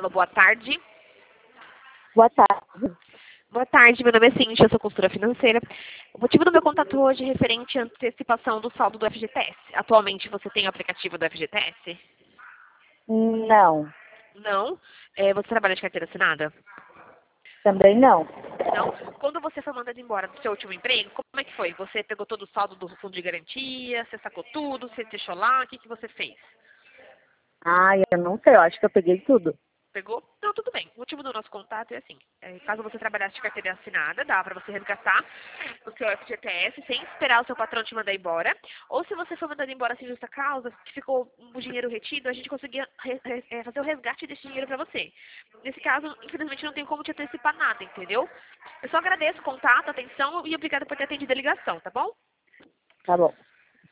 Alô, boa tarde. Boa tarde. Boa tarde, meu nome é Cintia, eu sou consultora financeira. O motivo do meu contato hoje é referente à antecipação do saldo do FGTS. Atualmente você tem o aplicativo do FGTS? Não, Não? Você trabalha de carteira assinada? também não. Não? Quando você foi mandado embora do seu último emprego, como é que foi? Você pegou todo o saldo do fundo de garantia, você sacou tudo, você deixou lá, o que que você fez? Ah, eu não sei, eu acho que eu peguei tudo. Pegou? Não, tudo bem. O motivo do nosso contato é assim. Caso você trabalhasse de carteira assinada, dá para você resgatar o seu FGTS sem esperar o seu patrão te mandar embora. Ou se você for mandado embora sem justa causa, que ficou o dinheiro retido, a gente conseguia fazer o resgate desse dinheiro para você. Nesse caso, infelizmente, não tem como te antecipar nada, entendeu? Eu só agradeço o contato, a atenção e obrigada por ter atendido a ligação, tá bom? Tá bom.